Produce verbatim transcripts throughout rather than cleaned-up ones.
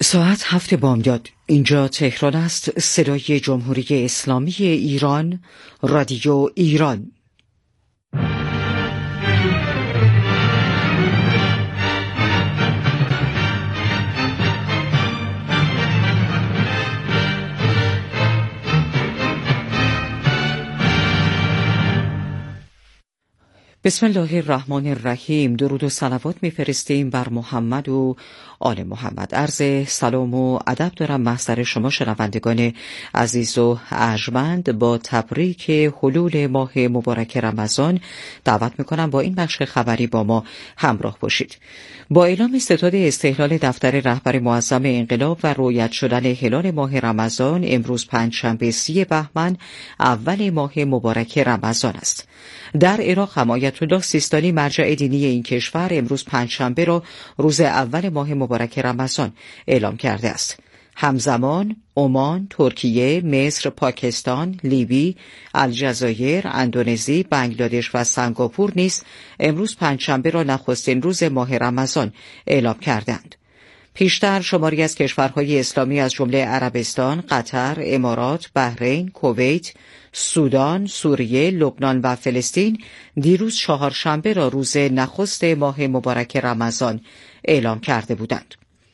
ساعت هفت بامداد. اینجا تهران است. صدای جمهوری اسلامی ایران، رادیو ایران. بسم الله الرحمن الرحیم. درود و صلوات میفرستیم بر محمد و آل محمد. عرض سلام و ادب دارم محضر شما شنوندگان عزیز و ارجمند. با تبریک حلول ماه مبارک رمضان دعوت میکنم با این بخش خبری با ما همراه باشید. با اعلام ستاد استقلال دفتر رهبر معظم انقلاب و رویت شدن هلال ماه رمضان، امروز پنجشنبه سی بهمن اول ماه مبارک رمضان است. در عراق هم آیت الله سیستانی مرجع دینی این کشور امروز پنجشنبه را روز اول ماه مبارک رمضان اعلام کرده است. همزمان عمان، ترکیه، مصر، پاکستان، لیبی، الجزایر، اندونزی، بنگلادش و سنگاپور نیز امروز پنجشنبه را نخستین روز ماه رمضان اعلام کردند. پیشتر شماری از کشورهای اسلامی از جمله عربستان، قطر، امارات، بحرین، کویت، سودان، سوریه، لبنان و فلسطین دیروز چهارشنبه را روز نخست ماه مبارک رمضان اعلام کرده بودند.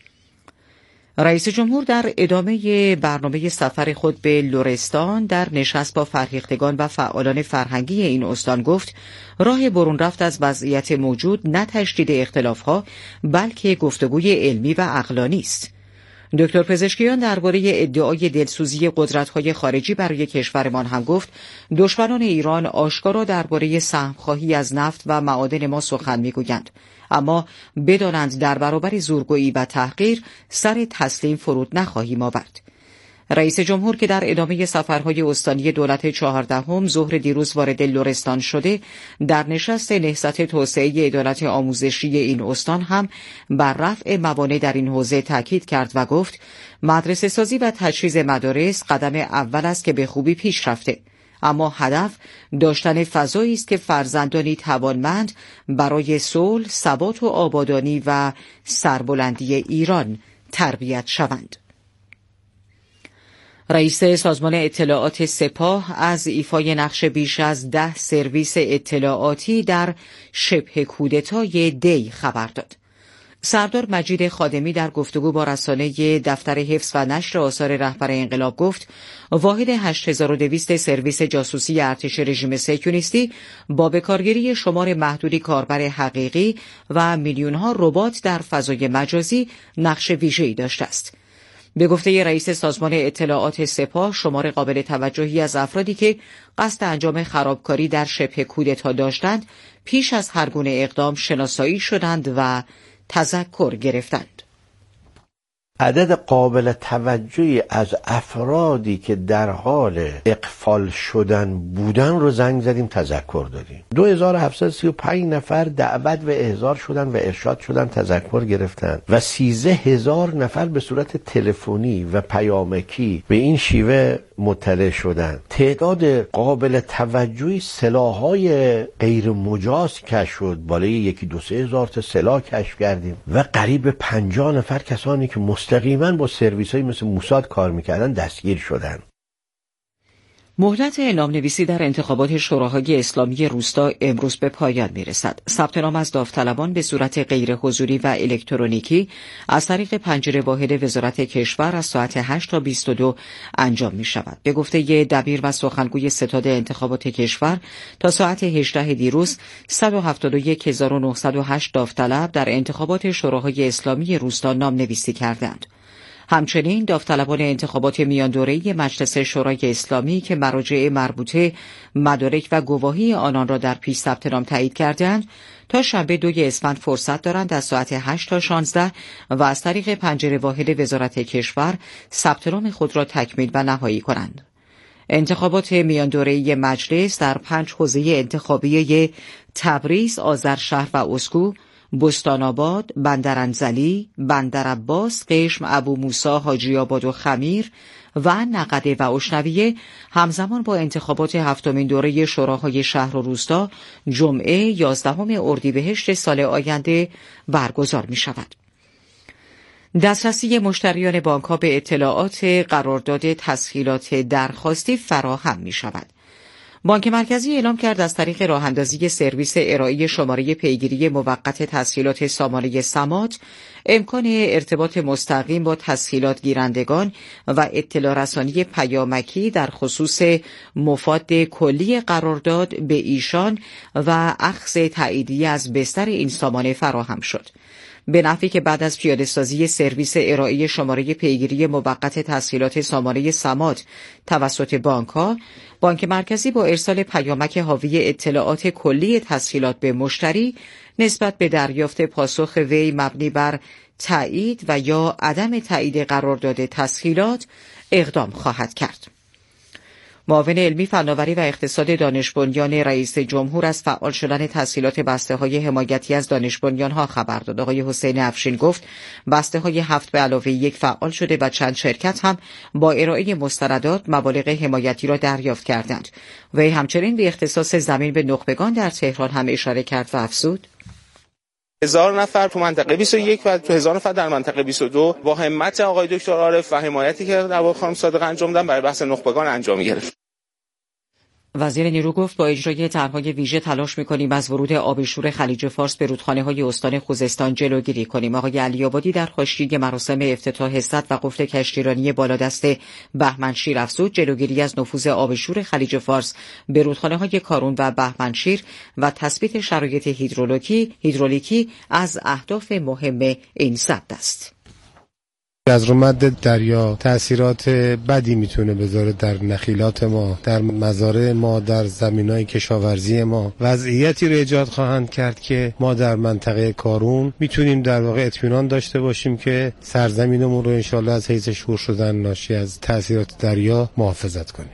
رئیس جمهور در ادامه برنامه سفر خود به لرستان در نشست با فرهیختگان و فعالان فرهنگی این استان گفت راه برون رفت از وضعیت موجود نه تشدید اختلافها بلکه گفتگوی علمی و عقلانی است. دکتر پزشکیان درباره ادعای دلسوزی قدرت‌های خارجی برای کشورمان هم گفت دشمنان ایران آشکارا درباره سهم‌خواهی از نفت و معادن ما سخن می‌گویند، اما بدانند در برابر زورگویی و تحقیر سر تسلیم فرود نخواهیم آورد. رئیس جمهور که در ادامه سفرهای استانی دولت چهاردهم ظهر دیروز وارد لرستان شده، در نشست نهضت توسعه عدالت آموزشی این استان هم بر رفع موانع در این حوزه تاکید کرد و گفت مدرسه سازی و تجهیز مدارس قدم اول است که به خوبی پیش رفته، اما هدف داشتن فضایی است که فرزندانی توانمند برای صلح، ثبات و آبادانی و سربلندی ایران تربیت شوند. رئیس سازمان اطلاعات سپاه از ایفای نقش بیش از ده سرویس اطلاعاتی در شبه کودتای دی خبر داد. سردار مجید خادمی در گفتگو با رسانه دفتر حفظ و نشر آثار رهبر انقلاب گفت واحد هشت هزار و دویست سرویس جاسوسی ارتش رژیم صهیونیستی با بکارگیری شمار محدودی کاربر حقیقی و میلیون‌ها ربات در فضای مجازی نقش ویژه‌ای داشته است. به گفته رئیس سازمان اطلاعات سپاه شمار قابل توجهی از افرادی که قصد انجام خرابکاری در شبه کودتا داشتند پیش از هر گونه اقدام شناسایی شدند و تذکر گرفتند. عدد قابل توجهی از افرادی که در حال اغفال شدن بودن رو زنگ زدیم، تذکر دادیم. دو هزار و هفتصد و سی و پنج نفر دعوت و احضار شدن و ارشاد شدن، تذکر گرفتن و سیزده هزار نفر به صورت تلفنی و پیامکی به این شیوه مطلع شدن. تعداد قابل توجهی سلاح‌های غیر مجاز کشف شد، بالای یکی دو سه هزار تا سلاح کشف کردیم و قریب پنجاه نفر کسانی که مستقیما با سرویس‌های مثل موساد کار می‌کردن دستگیر شدن. مهلت نامنویسی در انتخابات شوراهای اسلامی روستا امروز به پایان میرسد. ثبت نام از داوطلبان به صورت غیر حضوری و الکترونیکی از طریق پنجره واحد وزارت کشور از ساعت هشت تا بیست و دو انجام می شود. به گفته دبیر و سخنگوی ستاد انتخابات کشور تا ساعت هجده دیروز صد و هفتاد و یک هزار و نهصد و هشت داوطلب در انتخابات شوراهای اسلامی روستا نامنویسی کردند. همچنین داوطلبان انتخابات میان دوره‌ای مجلس شورای اسلامی که مراجع مربوطه مدارک و گواهی آنان را در پیش ثبت نام تایید کردند تا شنبه دوی اسفند فرصت دارند از ساعت هشت تا شانزده و از طریق پنجره واحد وزارت کشور ثبت نام خود را تکمیل و نهایی کنند. انتخابات میان دوره‌ای مجلس در پنج حوزه انتخابی تبریز، آذرشهر و اسکو، بستان‌آباد، بندرانزلی، بندرعباس، قشم، ابو موسی، حاجی آباد و خمیر و نقده و اشنویه همزمان با انتخابات هفتمین دوره شوراهای شهر و روستا جمعه یازدهم اردیبهشت سال آینده برگزار می شود. دسترسی مشتریان بانک‌ها به اطلاعات قرارداد تسهیلات درخواستی فراهم می‌شود. بانک مرکزی اعلام کرد از طریق راه‌اندازی سرویس ارائه شماره پیگیری موقت تسهیلات سامانه سماط امکان ارتباط مستقیم با تسهیلات گیرندگان و اطلاع رسانی پیامکی در خصوص مفاد کلی قرارداد به ایشان و اخذ تاییدیه از بستر این سامانه فراهم شد. به نحوی که بعد از پیاده‌سازی سرویس ارائه شماره پیگیری موقت تسهیلات سامانه سماط توسط بانک‌ها، بانک مرکزی با ارسال پیامک حاوی اطلاعات کلی تسهیلات به مشتری نسبت به دریافت پاسخ وی مبنی بر تایید و یا عدم تایید قرارداد تسهیلات اقدام خواهد کرد. معاون علمی فناوری و اقتصاد دانش بنیان رئیس جمهور از فعال شدن تسهیلات بسته‌های حمایتی از دانش بنیان‌ها خبر داد. آقای حسین افشین گفت بسته‌های هفت به علاوه یک فعال شده و چند شرکت هم با ارائه مستندات مبالغ حمایتی را دریافت کردند. وی همچنین به اختصاص زمین به نخبگان در تهران هم اشاره کرد و افزود: هزار نفر تو منطقه بیست و یک و هزار نفر در منطقه بیست و دو با همت آقای دکتر عارف و حمایتی که در واقع خانم صادق انجام دادن برای بحث نخبگان انجام گرفت. وزیر نیرو گفت با اجرای طرح‌های ویژه تلاش می‌کنیم از ورود آب شور خلیج فارس به رودخانه‌های استان خوزستان جلوگیری کنیم. آقای علی‌آبادی در حاشیه مراسم افتتاح سد و قفل کشتیرانی بالادست بهمنشیر افزود جلوگیری از نفوذ آب شور خلیج فارس به رودخانه‌های کارون و بهمنشیر و تثبیت شرایط هیدرولوژی هیدرولیکی از اهداف مهم این سد است. از رمد دریا تأثیرات بدی میتونه بذاره در نخیلات ما، در مزارع ما، در زمینای کشاورزی ما. وضعیتی رو ایجاد خواهند کرد که ما در منطقه کارون میتونیم در واقع اطمینان داشته باشیم که سرزمینمون رو انشالله از حیث شور شدن ناشی از تأثیرات دریا محافظت کنیم.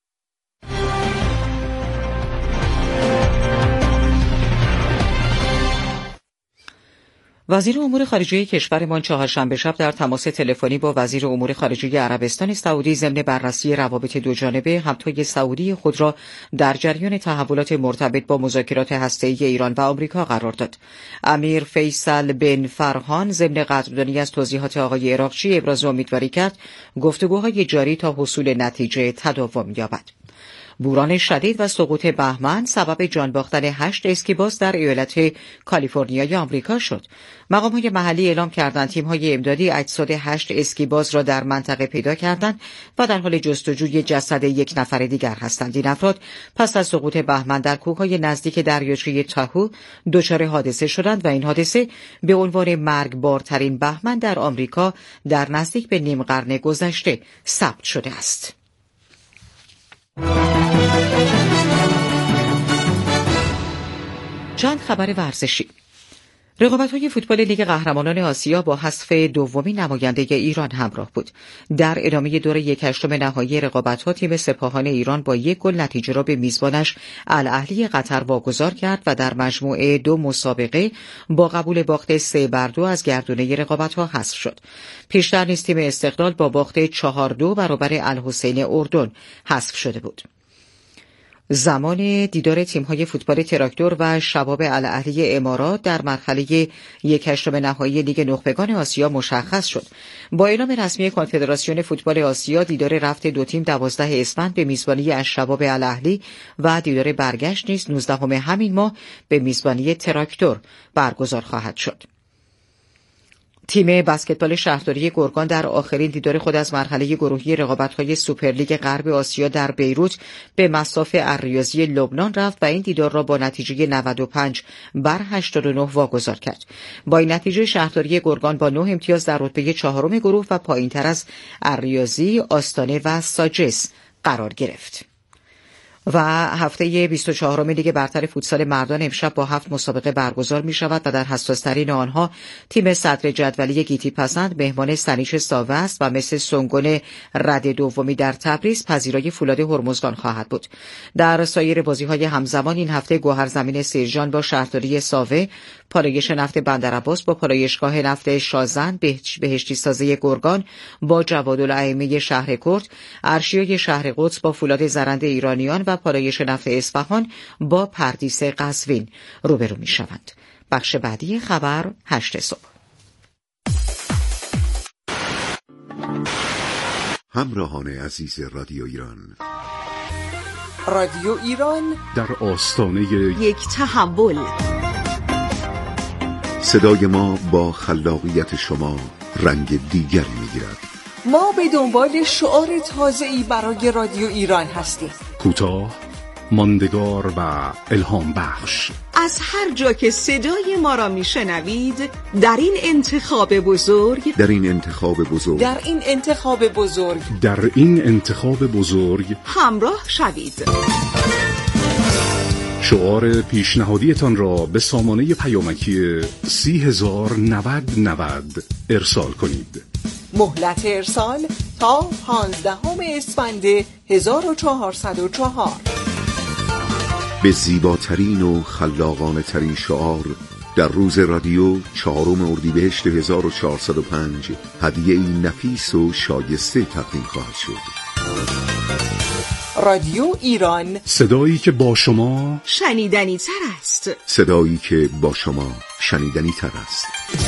وزیر امور خارجه کشورمان چهارشنبه شب در تماس تلفنی با وزیر امور خارجه عربستان سعودی ضمن بررسی روابط دوجانبه همتای سعودی خود را در جریان تحولات مرتبط با مذاکرات هسته‌ای ایران و آمریکا قرار داد. امیر فیصل بن فرهان ضمن قدردانی از توضیحات آقای عراقچی ابراز امیدواری کرد گفتگوهای جاری تا حصول نتیجه تداوم یابد. بوران شدید و سقوط بهمن سبب جان باختن هشت اسکیباز در ایالت کالیفرنیای آمریکا شد. مقام‌های محلی اعلام کردند تیم‌های امدادی اجساد هشت اسکیباز را در منطقه پیدا کردند و در حال جستجوی جسد یک نفر دیگر هستند. این افراد پس از سقوط بهمن در کوههای نزدیک دریاچه تاهو دچار حادثه شدند و این حادثه به عنوان مرگبارترین بهمن در آمریکا در نزدیک به نیم قرن گذشته ثبت شده است. چند خبر ورزشی. رقابت‌های فوتبال لیگ قهرمانان آسیا با حذف دومین نماینده ایران همراه بود. در ادامه دور یک هشتم نهایی رقابت‌ها تیم سپاهان ایران با یک گل نتیجه را به میزبانش الاهلی قطر واگذار کرد و در مجموعه دو مسابقه با قبول باخت سه بر دو از گردونه رقابت‌ها حذف شد. پیشتر نیز تیم استقلال با باخت چهار دو برابر الحسین اردن حذف شده بود. زمان دیدار تیم‌های فوتبال تراکتور و شباب الاهلی امارات در مرحله یک هشتم نهایی لیگ نخبگان آسیا مشخص شد. با اعلام رسمی کنفدراسیون فوتبال آسیا دیدار رفت دو تیم دوازده اسفند به میزبانی از شباب الاهلی و دیدار برگشت نیز نوزدهم همین ماه به میزبانی تراکتور برگزار خواهد شد. تیم بسکتبال شهرداری گرگان در آخرین دیدار خود از مرحله گروهی رقابت‌های سوپرلیگ غرب آسیا در بیروت به مصاف الریاضی لبنان رفت و این دیدار را با نتیجه نود و پنج بر هشتاد و نه واگذار کرد. با این نتیجه شهرداری گرگان با نه امتیاز در رتبه چهارم گروه و پایین‌تر از الریاضی، آستانه و ساجس قرار گرفت. و هفته بیست و چهارم لیگ برتر فوتسال مردان امشب با هفت مسابقه برگزار می شود و در حساس‌ترین آنها تیم صدر جدولی گیتی پسند مهمان سنیش ساوه است و مثل سنگون رد دومی در تبریز پذیرای فولاد هرمزگان خواهد بود. در سایر بازی‌های همزمان این هفته گوهرزمین سیرجان با شهرداری ساوه، پالایش نفت بندرعباس با پالایشگاه نفت شازن، بهشتی سازی گرگان با جوادالائمه شهر کرد، ارشیای شهر قدس با فولاد زرند ایرانیان و پالایش نفت اصفهان با پردیس قزوین روبرو می شوند. بخش بعدی خبر هشت صبح. همراهان عزیز رادیو ایران، رادیو ایران در آستانه یک تحول. صدای ما با خلاقیت شما رنگ دیگری می‌گیرد. ما به دنبال شعار تازه‌ای برای رادیو ایران هستیم. کوتاه، ماندگار و الهام بخش. از هر جا که صدای ما را میشنوید، در این انتخاب بزرگ در این انتخاب بزرگ در این انتخاب بزرگ در این انتخاب بزرگ همراه شوید. شعار پیشنهادیتان را به سامانه پیامکی سی هزار و نود نود ارسال کنید. مهلت ارسال تا پانزدهم اسفند هزار و چهارصد و چهار. به زیباترین و خلاقانه ترین شعار در روز رادیو چهارم اردیبهشت هزار و چهارصد و پنج هدیه نفیس و شایسته تقدیم خواهد شد. رادیو ایران، صدایی که با شما شنیدنی تر است. صدایی که با شما شنیدنی تر است.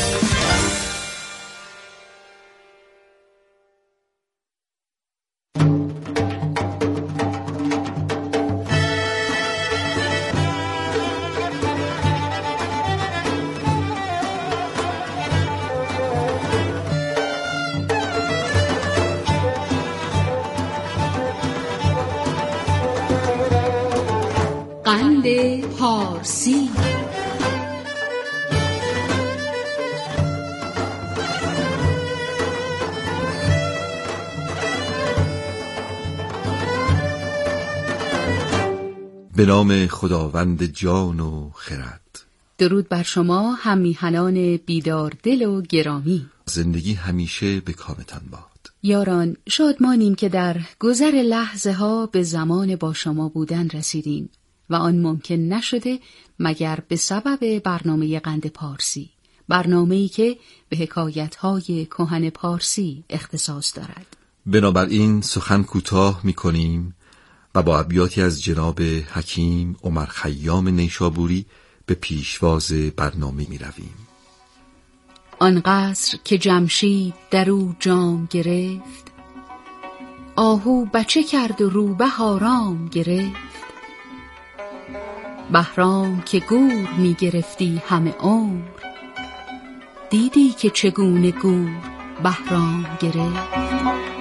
قند پارسی. به نام خداوند جان و خرد. درود بر شما هم میهنان بیدار دل و گرامی. زندگی همیشه به کامتان باد. یاران، شادمانیم که در گذر لحظه ها به زمان با شما بودن رسیدیم و آن ممکن نشده مگر به سبب برنامه قند پارسی، برنامه‌ای که به حکایت‌های کهن پارسی اختصاص دارد. بنابراین سخن کوتاه می‌کنیم و با ابیاتی از جناب حکیم عمر خیام نیشابوری به پیشواز برنامه می‌رویم. آن قصر که جمشید در او جام گرفت، آهو بچه کرد و روبه آرام گرفت. بهرام که گور می گرفتی همه عمر، دیدی که چگونه گور بهرام گرفت.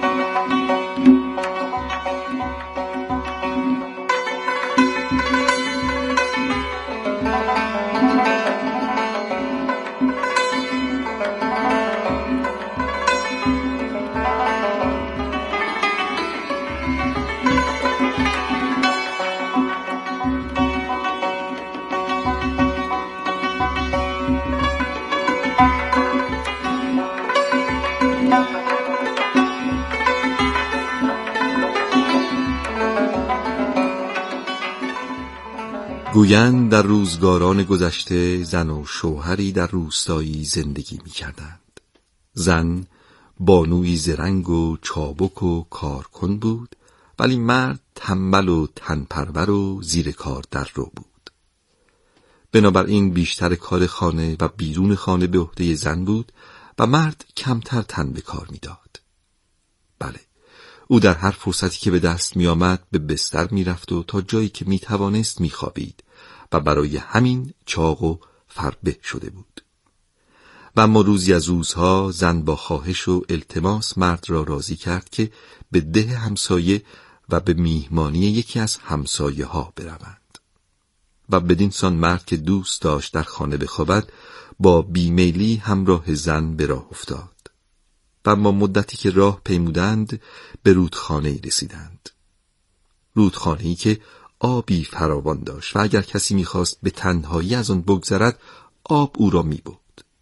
گویند در روزگاران گذشته زن و شوهری در روستایی زندگی می کردند. زن بانویی زرنگ و چابک و کارکن بود، ولی مرد تنبل و تنپرور و زیر کار در رو بود. بنابراین بیشتر کار خانه و بیرون خانه به عهده زن بود و مرد کمتر تن به کار می داد. بله، او در هر فرصتی که به دست می آمد به بستر می رفت و تا جایی که می توانست می خوابید و برای همین چاق و فربه شده بود. و اما روزی از روزها زن با خواهش و التماس مرد را راضی کرد که به ده همسایه و به میهمانی یکی از همسایه ها بروند. و بدین سان مرد که دوست داشت در خانه بخوابد با بیمیلی همراه زن به راه افتاد. و اما مدتی که راه پیمودند به رودخانه‌ای رسیدند. رودخانه‌ای که آبی فراوان داشت و اگر کسی می‌خواست به تنهایی از آن بگذرد آب او را می‌برد.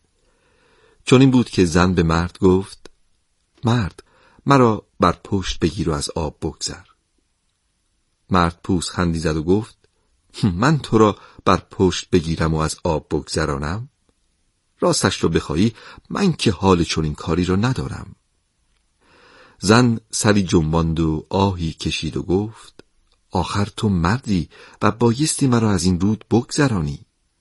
چون این بود که زن به مرد گفت: مرد، مرا بر پشت بگیر و از آب بگذر. مرد پوزخندی زد و گفت: من تو را بر پشت بگیرم و از آب بگذرانم؟ راستش را بخواهی من که حال چون این کاری را ندارم. زن سری جنباند و آهی کشید و گفت: آخر تو مردی و بایستی مرا از این رود بگذرانی.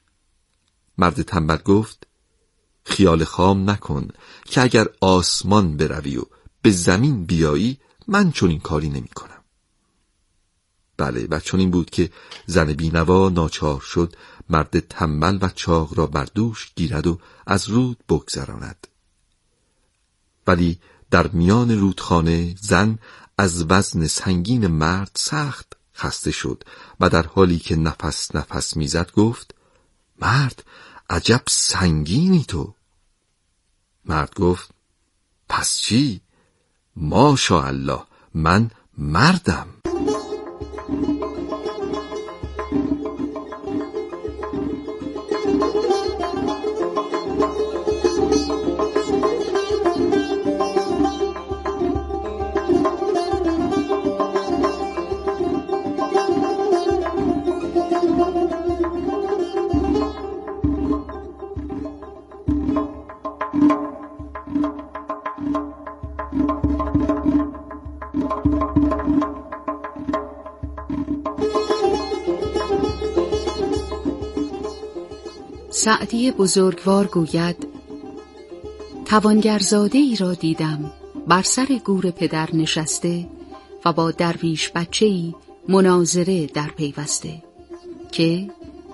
مرد تنبل گفت: خیال خام نکن که اگر آسمان بروی و به زمین بیایی من چون این کاری نمی کنم. بله، و چون این بود که زن بینوا ناچار شد مرد تنبل و چاق را بر دوش گیرد و از رود بگذراند. ولی در میان رودخانه زن از وزن سنگین مرد سخت خسته شد و در حالی که نفس نفس میزد گفت: مرد، عجب سنگینی تو. مرد گفت: پس چی؟ ماشاءالله، من مردم. سعدی بزرگوار گوید: توانگرزاده ای را دیدم بر سر گور پدر نشسته و با درویش بچه ای مناظره در پیوسته که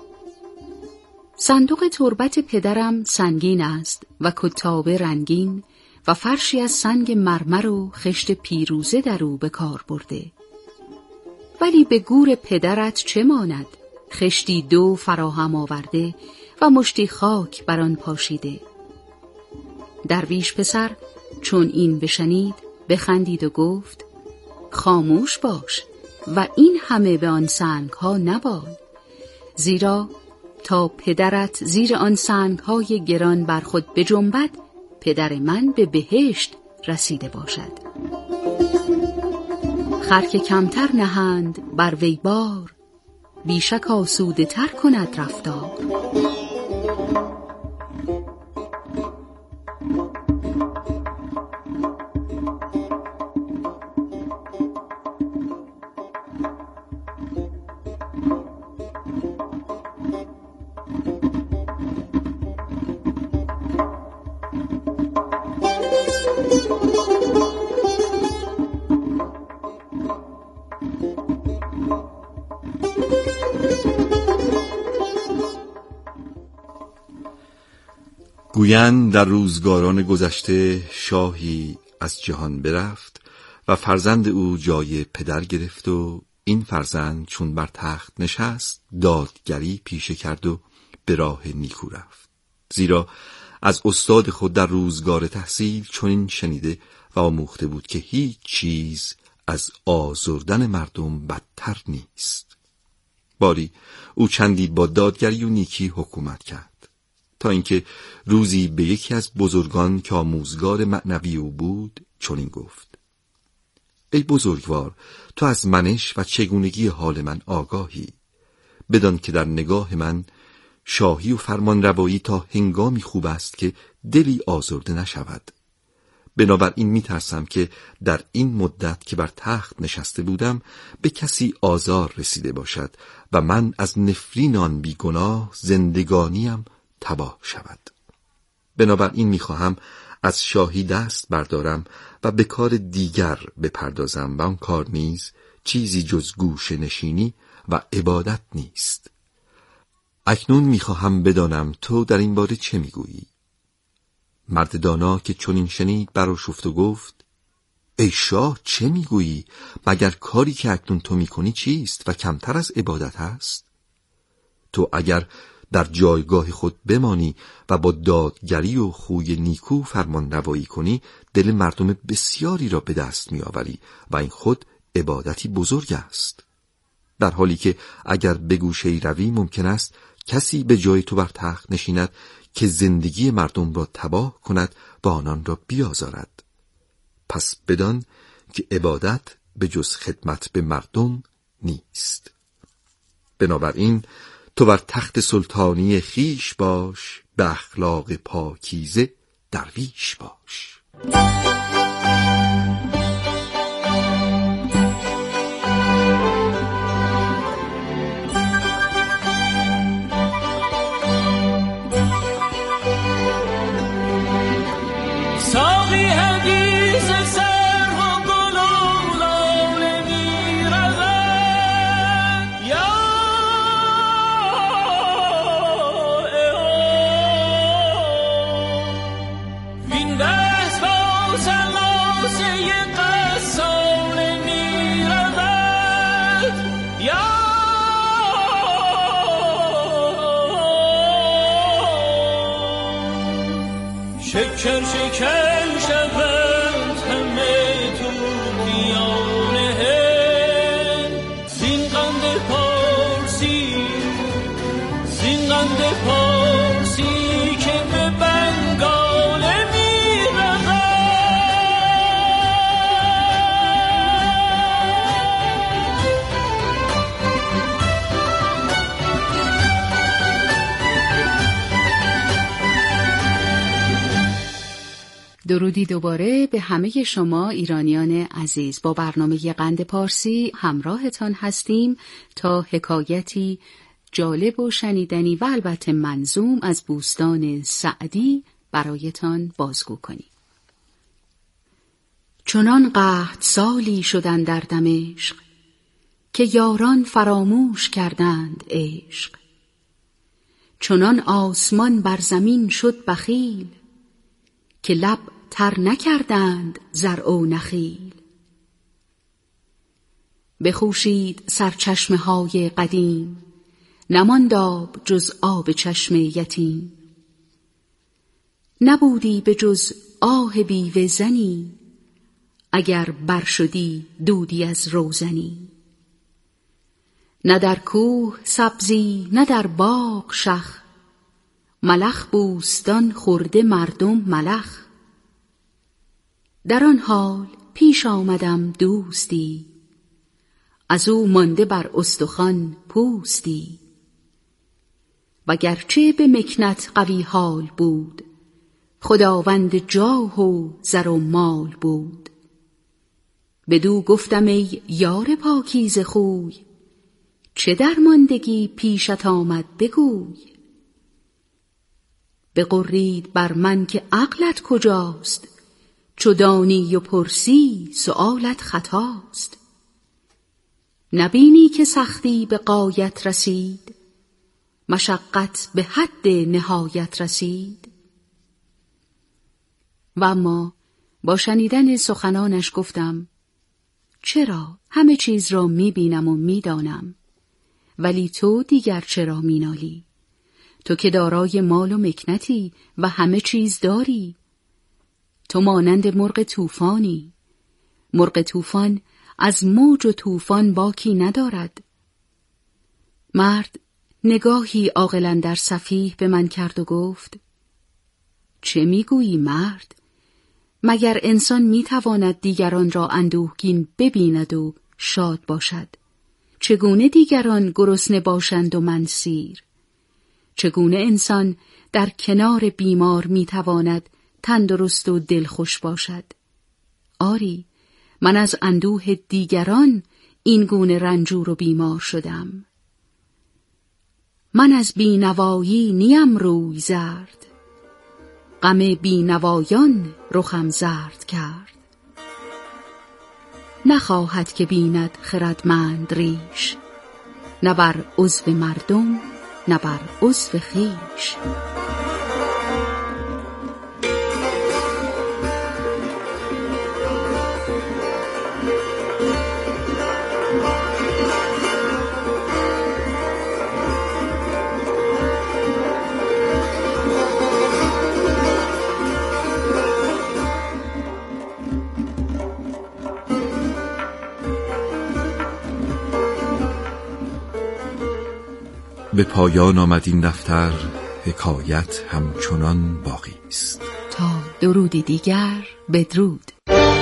صندوق تربت پدرم سنگین است و کتابه رنگین و فرشی از سنگ مرمر و خشت پیروزه در او به کار برده، ولی به گور پدرت چه ماند؟ خشتی دو فراهم آورده و مشتی خاک بر آن پاشیده. درویش پسر چون این بشنید بخندید و گفت: خاموش باش و این همه به آن سنگ ها نبال، زیرا تا پدرت زیر آن سنگ های گران بر خود بجنبد، پدر من به بهشت رسیده باشد. خر که کمتر نهند بر وی بار، بیشک آسوده تر کند رفتار. گویند در روزگاران گذشته شاهی از جهان برفت و فرزند او جای پدر گرفت و این فرزند چون بر تخت نشست دادگری پیشه کرد و به راه نیکو رفت، زیرا از استاد خود در روزگار تحصیل چنین شنیده و آموخته بود که هیچ چیز از آزردن مردم بدتر نیست. باری او چندی با دادگری و نیکی حکومت کرد، تا اینکه روزی به یکی از بزرگان که آموزگار معنوی او بود چنین گفت: ای بزرگوار، تو از منش و چگونگی حال من آگاهی، بدان که در نگاه من شاهی و فرمان روایی تا هنگامی خوب است که دلی آزرده نشود. بنابراین می ترسم که در این مدت که بر تخت نشسته بودم به کسی آزار رسیده باشد و من از نفرین آن بیگناه زندگانیم تباه شود. بنابراین میخواهم از شاهی دست بردارم و به کار دیگر بپردازم و آن کار نیز چیزی جز گوشه نشینی و عبادت نیست. اکنون میخواهم بدانم تو در این باره چه میگویی؟ مرد دانا که چنین شنید برآشفت و گفت: ای شاه، چه میگویی؟ مگر کاری که اکنون تو میکنی چیست و کمتر از عبادت است؟ تو اگر در جایگاه خود بمانی و با دادگری و خوی نیکو فرمان روایی کنی، دل مردم بسیاری را به دست می آوری و این خود عبادتی بزرگ است. در حالی که اگر به گوشه‌ای روی ممکن است کسی به جای تو بر تخت نشیند که زندگی مردم را تباه کند و آنان را بیازارد. پس بدان که عبادت به جز خدمت به مردم نیست. بنابراین تو بر تخت سلطانی خیش باش، به اخلاق پاکیزه درویش باش. ساقی حدیث سر و گلو شکر شکر شود همه توتیانه زین قند پارسی زین قند پارسی که به بنگاله می رود. درودی دوباره به همه شما ایرانیان عزیز. با برنامه قند پارسی همراهتان هستیم تا حکایتی جالب و شنیدنی و البته منظوم از بوستان سعدی برایتان بازگو کنیم. چنان قحط سالی شدند در دمشق که یاران فراموش کردند عشق. چنان آسمان بر زمین شد بخیل که لب تر نکردند زرع و نخیل. بخوشید سرچشمه های قدیم نماند آب جز آب چشم یتیم. نبودی به جز آه بیوه زنی اگر برشدی دودی از روزنی. نه در کوه سبزی نه در باغ شخ ملخ بوستان خورده مردم ملخ. در آن حال پیش آمدم دوستی از او مانده بر استخوان پوستی. وگرچه به مکنت قوی حال بود خداوند جاه و زر و مال بود. بدو گفتم ای یار پاکیزه خوی چه درماندگی پیشت آمد بگوی. بغرید بر من که عقلت کجاست چو دانی و پرسی سؤالت خطاست. نبینی که سختی به غایت رسید مشقت به حد نهایت رسید. و اما با شنیدن سخنانش گفتم چرا همه چیز را میبینم و میدانم ولی تو دیگر چرا مینالی؟ تو که دارای مال و مکنتی و همه چیز داری. تو مانند مرغ طوفانی. مرغ طوفان از موج و طوفان باکی ندارد. مرد نگاهی عاقل در سفیه به من کرد و گفت چه میگویی مرد؟ مگر انسان میتواند دیگران را اندوهگین ببیند و شاد باشد؟ چگونه دیگران گرسنه باشند و من سیر؟ چگونه انسان در کنار بیمار میتواند تندرست و دلخوش باشد؟ آری، من از اندوه دیگران این گونه رنجور و بیمار شدم. من از بینوایی نیم روی زرد، غم بینوایان رخم زرد کرد. نخواهد که بیند خردمند ریش، نه بر عضو مردم نه بر عضو خویش. به پایان آمد این دفتر، حکایت همچنان باقی است. تا درودی دیگر، بدرود.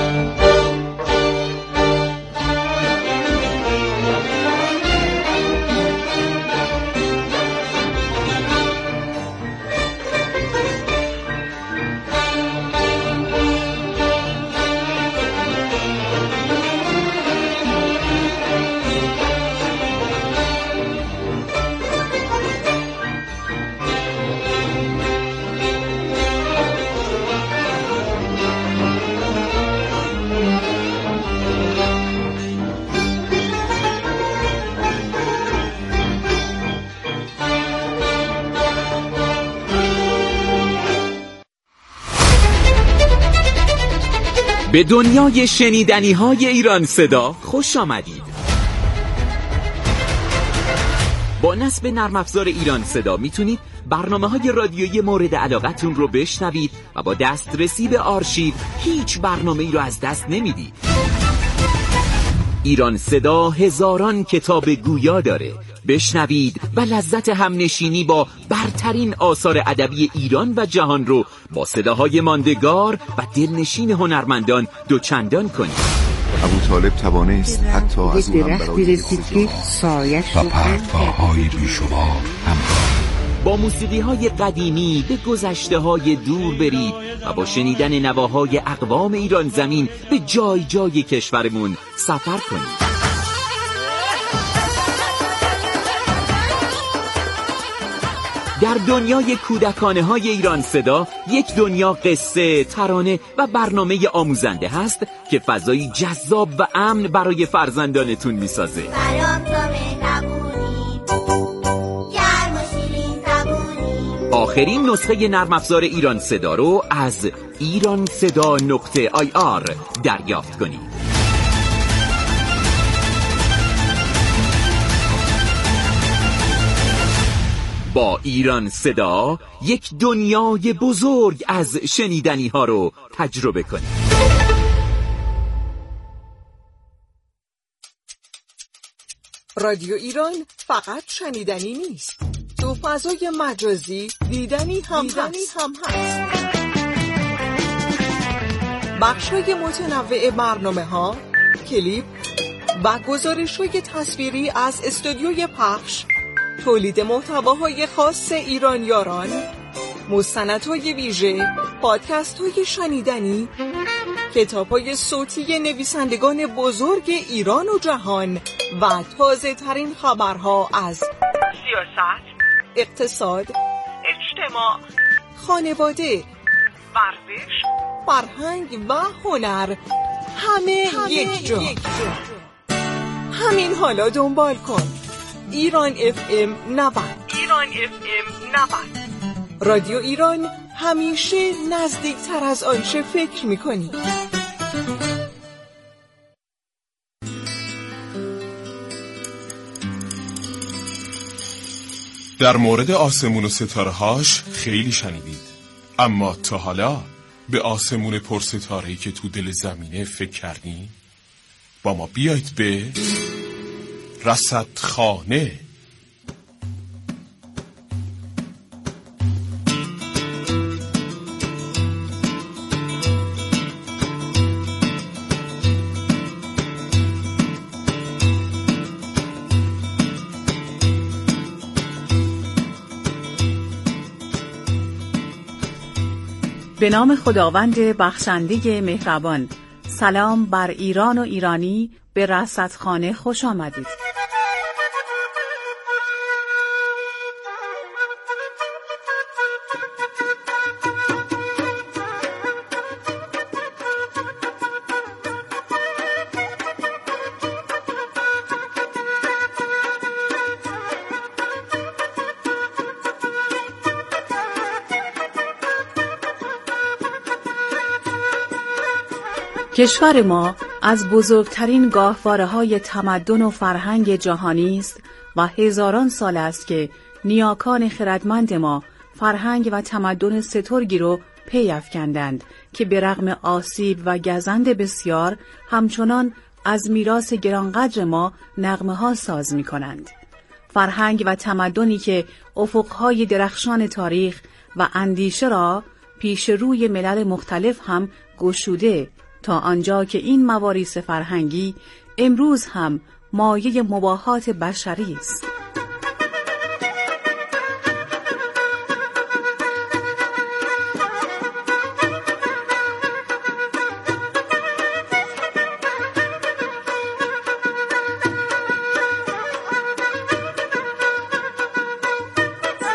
به دنیای شنیدنی های ایران صدا خوش آمدید. با نصب نرم افزار ایران صدا میتونید برنامه‌های رادیویی مورد علاقتون رو بشنوید و با دسترسی به آرشیو هیچ برنامه‌ای رو از دست نمیدید. ایران صدا هزاران کتاب گویا داره. بشنوید و لذت همنشینی با برترین آثار ادبی ایران و جهان رو با صداهای ماندگار و دلنشین هنرمندان دوچندان کنید. ابوطالب توانست حتی از او هم برای خود و پرتگاه‌های بیشمار همراه. با موسیقی‌های قدیمی به گذشته‌های دور برید و با شنیدن نواهای اقوام ایران زمین به جای جای کشورمون سفر کنید. در دنیای کودکانه های ایران صدا یک دنیا قصه، ترانه و برنامه آموزنده هست که فضایی جذاب و امن برای فرزندانتون میسازه. آخرین نسخه نرم افزار ایران صدا رو از ایران صدا نقطه آی آر دریافت کنید. با ایران صدا یک دنیای بزرگ از شنیدنی ها رو تجربه کنید. رادیو ایران فقط شنیدنی نیست، تو فضای مجازی دیدنی هم دیدنی هست. هم هست. بخش‌های متنوع برنامه‌ها، کلیپ و گزارش‌های تصویری از استودیوی پخش، تولید محتواهای خاص ایرانیاران، مستندهای ویژه، پادکست‌های شنیدنی، کتاب‌های صوتی نویسندگان بزرگ ایران و جهان و تازه‌ترین خبرها از سیاست، اقتصاد، اجتماع، خانواده، ورزش، فرهنگ و هنر، همه, همه یک جا. یک جا. همین حالا دنبال کن ایران اف ام نود. ایران اف ام نود. رادیو ایران، همیشه نزدیکتر از آنچه فکر می‌کنی. در مورد آسمون و ستاره‌هاش خیلی شنیدید، اما تا حالا به آسمون پرستاره‌ای که تو دل زمینه فکر کردین؟ با ما بیایید به رصدخانه. به نام خداوند بخشنده مهربان. سلام بر ایران و ایرانی، به رصدخانه خوش آمدید. کشور ما از بزرگترین گاهواره‌های تمدن و فرهنگ جهانی است و هزاران سال است که نیاکان خردمند ما فرهنگ و تمدن سترگی رو پی افکندند که به رغم آسیب و گزند بسیار همچنان از میراث گرانقدر ما نغمه‌ها ساز می‌کنند. فرهنگ و تمدنی که افق‌های درخشان تاریخ و اندیشه را پیش روی ملل مختلف هم گشوده تا آنجا که این مواریث فرهنگی امروز هم مایه مباهات بشری است.